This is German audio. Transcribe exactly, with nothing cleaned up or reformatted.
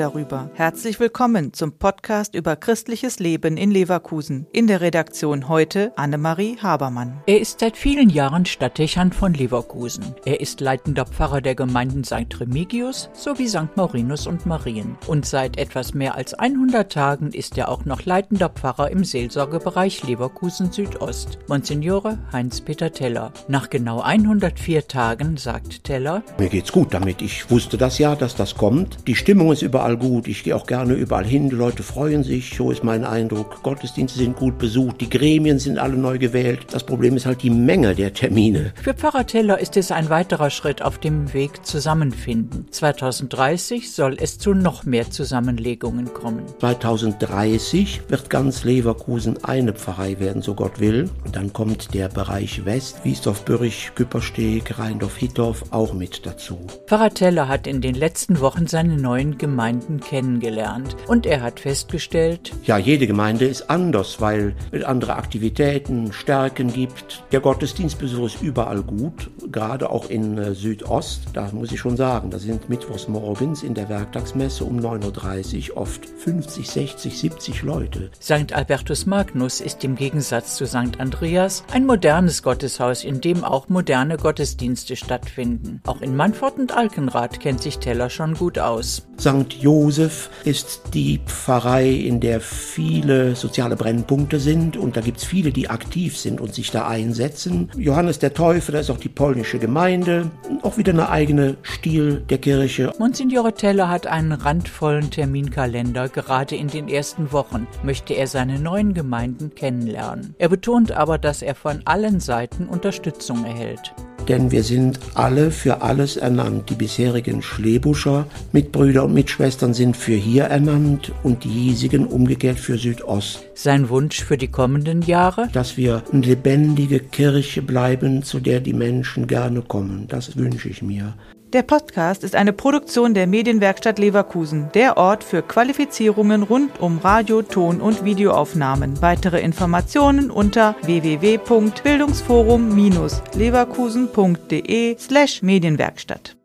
darüber. Herzlich willkommen zum Podcast über christliches Leben in Leverkusen. In der Redaktion heute Annemarie Habermann. Er ist seit vielen Jahren Stadtdechant von Leverkusen. Er ist leitender Pfarrer der Gemeinden Sankt Remigius sowie Sankt Maurinus und Marien. Und seit etwas mehr als hundert Tagen ist er auch noch leitender Pfarrer im Seelsorgebereich Leverkusen Südost. Monsignore Heinz-Peter Teller. Nach genau hundertvier Tagen sagt Teller: Mir geht's gut damit. Ich wusste das ja, dass das kommt. Die Stimmung ist überall gut. Ich gehe auch gerne überall hin. Die Leute freuen sich. So ist mein Eindruck. Gottesdienste sind gut besucht. Die Gremien sind alle neu gewählt. Das Problem ist halt die Menge der Termine. Für Pfarrer Teller ist es ein weiterer Schritt auf dem Weg Zusammenfinden. zweitausenddreißig soll es zu noch mehr Zusammenlegungen kommen. zweitausenddreißig wird ganz Leverkusen eine Pfarrei werden, so Gott will. Und dann kommt der Bereich West, Wiesdorf, Bürrich, Küppersteg, Rheindorf, Hittorf auch mit dazu. Pfarrer Teller hat in den letzten Wochen seine neuen Gemeinden kennengelernt und er hat festgestellt: Ja, jede Gemeinde ist anders, weil es andere Aktivitäten, Stärken gibt. Der Gottesdienstbesuch ist überall gut, gerade auch in äh, Südost. Da muss ich schon sagen, da sind mittwochs morgens in der Werktagsmesse um neun Uhr dreißig oft fünfzig, sechzig, siebzig Leute. Sankt Albertus Magnus ist im Gegensatz zu Sankt Andreas ein modernes Gotteshaus, in dem auch moderne Gottesdienste stattfinden. Auch in Mannfort und Alkenrath kennt sich Teller schon gut aus. Sankt Josef ist die Pfarrei, in der viele soziale Brennpunkte sind und da gibt es viele, die aktiv sind und sich da einsetzen. Johannes der Täufer, da ist auch die polnische Gemeinde, auch wieder eine eigene Stil der Kirche. Monsignore Teller hat einen randvollen Terminkalender. Gerade in den ersten Wochen möchte er seine neuen Gemeinden kennenlernen. Er betont aber, dass er von allen Seiten Unterstützung erhält. Denn wir sind alle für alles ernannt. Die bisherigen Schlebuscher Mitbrüder und Mitschwestern sind für hier ernannt und die hiesigen umgekehrt für Südost. Sein Wunsch für die kommenden Jahre? Dass wir eine lebendige Kirche bleiben, zu der die Menschen gerne kommen. Das wünsche ich mir. Der Podcast ist eine Produktion der Medienwerkstatt Leverkusen, der Ort für Qualifizierungen rund um Radio-, Ton- und Videoaufnahmen. Weitere Informationen unter w w w punkt bildungsforum Bindestrich leverkusen punkt de slash Medienwerkstatt.